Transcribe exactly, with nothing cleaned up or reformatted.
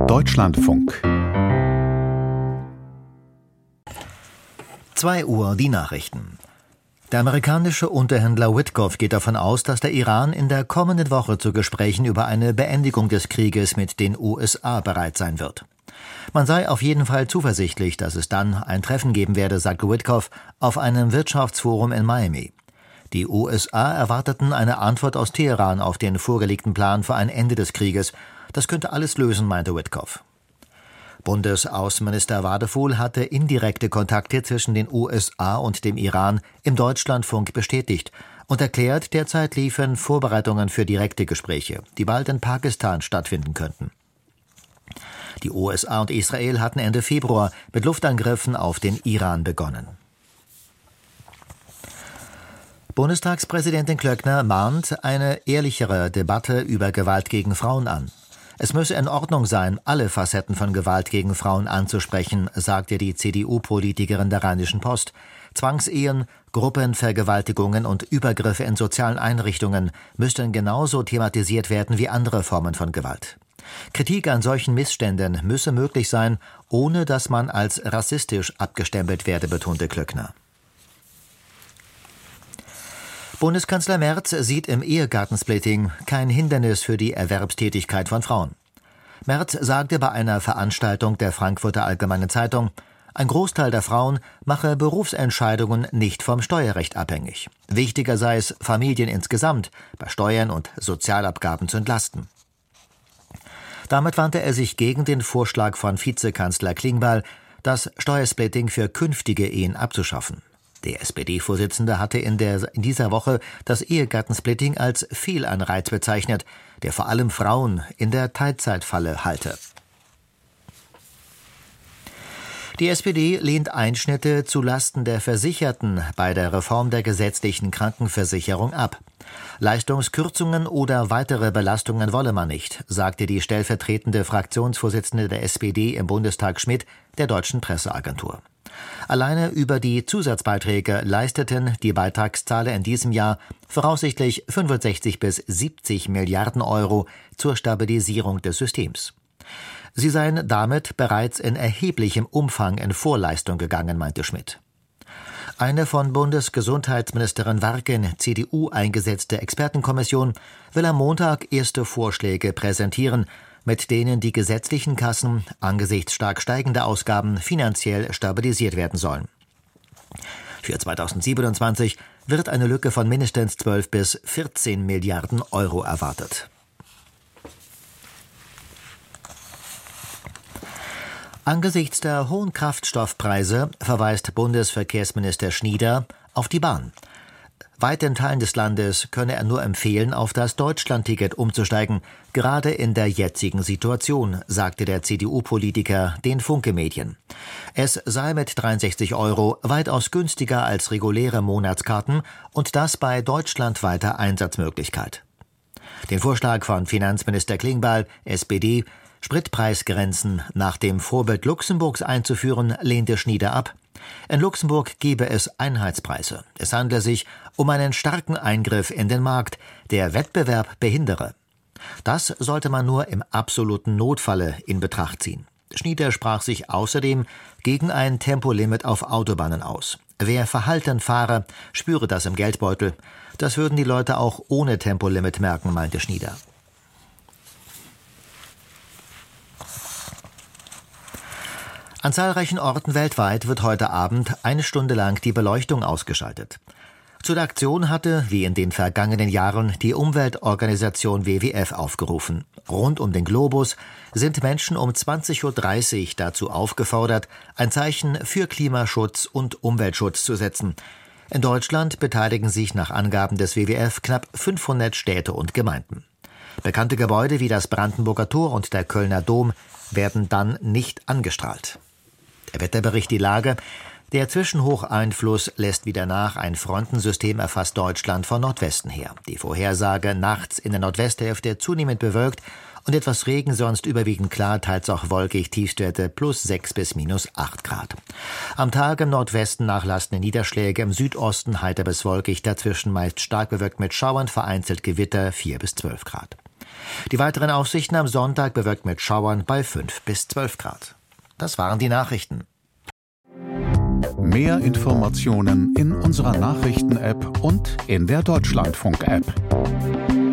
Deutschlandfunk. zwei Uhr die Nachrichten. Der amerikanische Unterhändler Witkoff geht davon aus, dass der Iran in der kommenden Woche zu Gesprächen über eine Beendigung des Krieges mit den U S A bereit sein wird. Man sei auf jeden Fall zuversichtlich, dass es dann ein Treffen geben werde, sagte Witkoff auf einem Wirtschaftsforum in Miami. Die U S A erwarteten eine Antwort aus Teheran auf den vorgelegten Plan für ein Ende des Krieges. Das könnte alles lösen, meinte Witkoff. Bundesaußenminister Wadefuhl hatte indirekte Kontakte zwischen den U S A und dem Iran im Deutschlandfunk bestätigt und erklärt, derzeit liefen Vorbereitungen für direkte Gespräche, die bald in Pakistan stattfinden könnten. Die U S A und Israel hatten Ende Februar mit Luftangriffen auf den Iran begonnen. Bundestagspräsidentin Klöckner mahnt eine ehrlichere Debatte über Gewalt gegen Frauen an. Es müsse in Ordnung sein, alle Facetten von Gewalt gegen Frauen anzusprechen, sagte die C D U-Politikerin der Rheinischen Post. Zwangsehen, Gruppenvergewaltigungen und Übergriffe in sozialen Einrichtungen müssten genauso thematisiert werden wie andere Formen von Gewalt. Kritik an solchen Missständen müsse möglich sein, ohne dass man als rassistisch abgestempelt werde, betonte Klöckner. Bundeskanzler Merz sieht im Ehegattensplitting kein Hindernis für die Erwerbstätigkeit von Frauen. Merz sagte bei einer Veranstaltung der Frankfurter Allgemeinen Zeitung, ein Großteil der Frauen mache Berufsentscheidungen nicht vom Steuerrecht abhängig. Wichtiger sei es, Familien insgesamt bei Steuern und Sozialabgaben zu entlasten. Damit wandte er sich gegen den Vorschlag von Vizekanzler Klingbeil, das Steuersplitting für künftige Ehen abzuschaffen. Der S P D-Vorsitzende hatte in, der, in dieser Woche das Ehegattensplitting als Fehlanreiz bezeichnet, der vor allem Frauen in der Teilzeitfalle halte. Die S P D lehnt Einschnitte zulasten der Versicherten bei der Reform der gesetzlichen Krankenversicherung ab. Leistungskürzungen oder weitere Belastungen wolle man nicht, sagte die stellvertretende Fraktionsvorsitzende der S P D im Bundestag Schmidt der Deutschen Presseagentur. Alleine über die Zusatzbeiträge leisteten die Beitragszahler in diesem Jahr voraussichtlich fünfundsechzig bis siebzig Milliarden Euro zur Stabilisierung des Systems. Sie seien damit bereits in erheblichem Umfang in Vorleistung gegangen, meinte Schmidt. Eine von Bundesgesundheitsministerin Warken, C D U, eingesetzte Expertenkommission will am Montag erste Vorschläge präsentieren, mit denen die gesetzlichen Kassen angesichts stark steigender Ausgaben finanziell stabilisiert werden sollen. Für zweitausendsiebenundzwanzig wird eine Lücke von mindestens zwölf bis vierzehn Milliarden Euro erwartet. Angesichts der hohen Kraftstoffpreise verweist Bundesverkehrsminister Schnieder auf die Bahn. Weiten Teilen des Landes könne er nur empfehlen, auf das Deutschlandticket umzusteigen, gerade in der jetzigen Situation, sagte der C D U-Politiker den Funke-Medien. Es sei mit dreiundsechzig Euro weitaus günstiger als reguläre Monatskarten und das bei deutschlandweiter Einsatzmöglichkeit. Den Vorschlag von Finanzminister Klingbeil, S P D, Spritpreisgrenzen nach dem Vorbild Luxemburgs einzuführen, lehnte Schnieder ab. In Luxemburg gebe es Einheitspreise. Es handle sich um einen starken Eingriff in den Markt, der Wettbewerb behindere. Das sollte man nur im absoluten Notfalle in Betracht ziehen. Schnieder sprach sich außerdem gegen ein Tempolimit auf Autobahnen aus. Wer verhalten fahre, spüre das im Geldbeutel. Das würden die Leute auch ohne Tempolimit merken, meinte Schnieder. An zahlreichen Orten weltweit wird heute Abend eine Stunde lang die Beleuchtung ausgeschaltet. Zu der Aktion hatte, wie in den vergangenen Jahren, die Umweltorganisation W W F aufgerufen. Rund um den Globus sind Menschen um zwanzig Uhr dreißig dazu aufgefordert, ein Zeichen für Klimaschutz und Umweltschutz zu setzen. In Deutschland beteiligen sich nach Angaben des W W F knapp fünfhundert Städte und Gemeinden. Bekannte Gebäude wie das Brandenburger Tor und der Kölner Dom werden dann nicht angestrahlt. Der Wetterbericht die Lage. Der Zwischenhocheinfluss lässt wieder nach. Ein Frontensystem erfasst Deutschland von Nordwesten her. Die Vorhersage nachts in der Nordwesthälfte zunehmend bewölkt und etwas Regen, sonst überwiegend klar, teils auch wolkig, Tiefstwerte plus sechs bis minus acht Grad. Am Tag im Nordwesten nachlassende Niederschläge, im Südosten heiter bis wolkig, dazwischen meist stark bewölkt mit Schauern, vereinzelt Gewitter vier bis zwölf Grad. Die weiteren Aussichten am Sonntag bewölkt mit Schauern bei fünf bis zwölf Grad. Das waren die Nachrichten. Mehr Informationen in unserer Nachrichten-App und in der Deutschlandfunk-App.